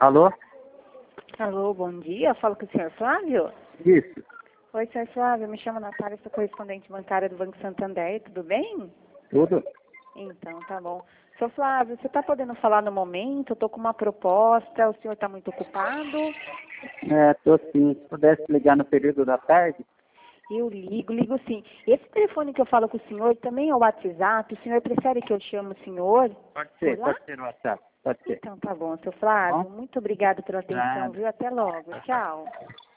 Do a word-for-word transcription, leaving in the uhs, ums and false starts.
Alô? Alô, bom dia. Falo com o senhor Flávio? Isso. Oi, senhor Flávio. Me chamo Natália, sou correspondente bancária do Banco Santander. Tudo bem? Tudo? Então, tá bom. Senhor Flávio, você está podendo falar no momento? Eu estou com uma proposta. O senhor está muito ocupado? É, tô sim. Se pudesse ligar no período da tarde? Eu ligo, ligo sim. Esse telefone que eu falo com o senhor também é o WhatsApp. O senhor prefere que eu chame o senhor? Pode ser, Por lá? pode ser no WhatsApp. Pode ser. Então, tá bom, senhor Flávio. Bom? Muito obrigada pela atenção, Nada. viu? Até logo. Tchau.